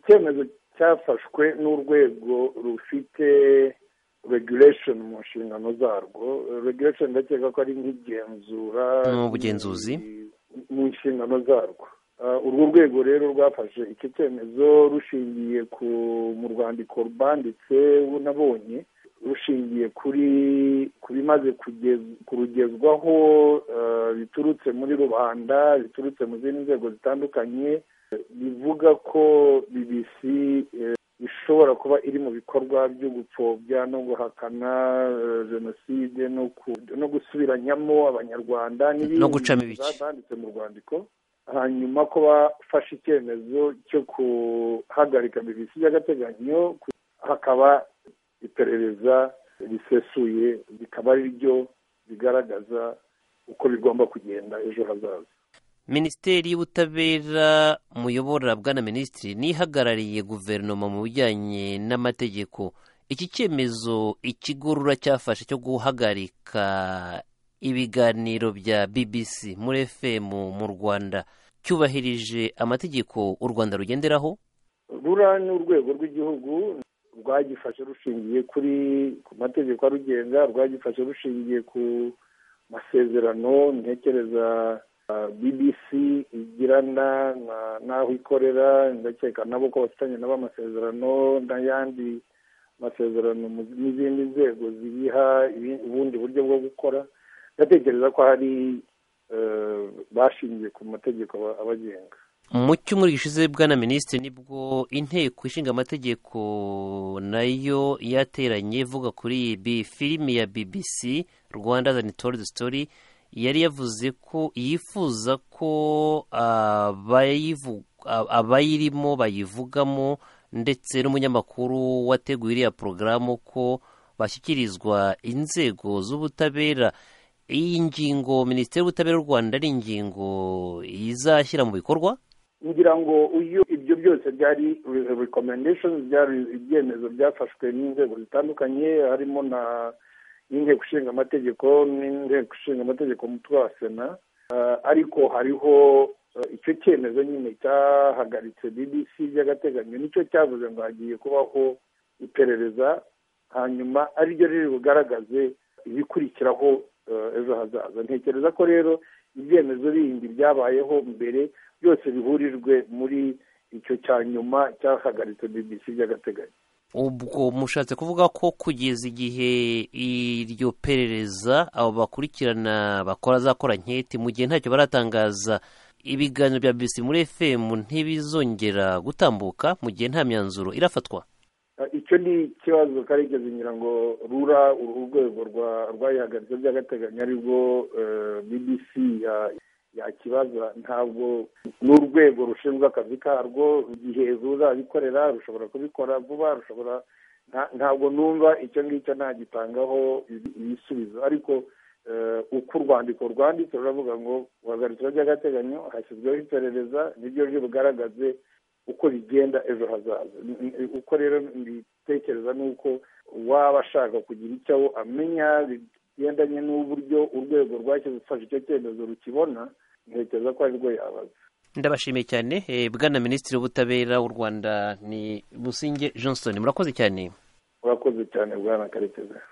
icyemezo cyafashwe n'urwego rufite regulation mu nshingano zarwo. Regulation ndakeka ko ari nk'igenzura n'ubugenzuzi mu nshingano zarwo. Urwo rwego rero rwafashe icyo cyemezo rushingiye mu rwandiko rwanditse nabonye, rushingiye kuri bimaze kurugezwaho biturutse muri rubanda, biturutse mu zindi nzego zitandukanye, bivuga ko BBC ishobora kuba iri mu bikorwa byo gupfobya no guhakana jenoside no gusubiranyamo abanyarwanda no gucamo ibice banditse mu rwandiko. Hanyuma ko bafashe icyemezo cyo guhagarika BBC by'agateganyo, hakaba iperereza risesuye, bikaba ari byo bigaragaza uko bigomba kugenda ejo hazaza. Minisiteri y'Ubutabera muyobora bwana Minisitiri nihagarariye guverinoma mu bijyanye n'amategeko. Iki cyemezo ikigorora cyafashe cyo guhagarika ibiganiro bya BBC muri FM mu Rwanda cyubahirije amategeko u Rwanda rugenderaho? Rura ni urwego rw'igihugu, rwagifashe rushingiye ku mategeko arugenga, rwagifashe rushingiye ku masezerano ntekereza BBC igirana n'aho ikorera, ndakeka nabo ko bafitanye nabo amasezerano n'ayandi masezerano n'izindi nzego zibiha ubundi buryo bwo gukora. Ndatekereza ko hari bashingiye ku mategeko abagenga. Mu cyumweru gishize bwana Minisitiri nibwo inteko ishinga amategeko nayo yateranye ivuga kuri iyi filimi ya BBC Rwanda Untold Story, yari yavuze ko yifuza ko abayirimo bayivugamo ndetse n'umunyamakuru wateguye iriya porogaramu ko bashyikirizwa inzego z'ubutabera. Iyi ngingo Minisiteri y'Ubutabera y'u Rwanda ari ingingo izashyira mu bikorwa? Ngira ngo ibyo byose byari recommendations, byari ibyemezo byafashwe n'inzego zitandukanye, harimo n'inteko ishinga amategeko n'inteko ishinga amategeko umutwe wa Sena, ariko hariho icyo cyemezo nyine cyahagaritse BBC by'agateganyo, nicyo cyavuze ngo hagiye kubaho iperereza, hanyuma ariryo riri bugaragaze ibikurikiraho ejo hazaza. Ntekereza ko rero ibyemezo bindi byabayeho mbere byose bihurijwe muri icyo cya nyuma cyahagaritse BBC by'agateganyo. Ubwo mushatse kuvuga ko kugeza igihe iryo perereza abo bakurikirana bazakora nketi, mu gihe ntacyo baratangaza, ibiganiro bya BBC muri FM ntibizongera gutambuka mu gihe nta myanzuro irafatwa? Icyo ni ikibazo karigeze ngira ngo rura urwego rwayihagaritse by'agateganyo aribwo BBC yakibaza. Ntabwo n'urwego rushinzwe akazi karwo, igihe ruzabikorera rushobora kubikora vuba, ntabwo numva icyo ngicyo nagitangaho ibisubizo, ariko uko urwandiko rwanditse ruravuga ngo guhagaritswa by'agateganyo, hashyizweho iperereza, nibyo ryo bugaragaze uko bigenda ejo hazaza. Uko rero mbitekereza ni uko waba ashaka kugira icyo amenya bigendanye n'uburyo urwego rwafashe icyo cyemezo rukibona, ntekereza ko arirwo yabaza. Ndabashimiye cyane bwana Minisitiri w'Ubutabera w'u Rwanda ni Busingye Johnston, murakoze cyane. Murakoze cyane bwana Karekezi.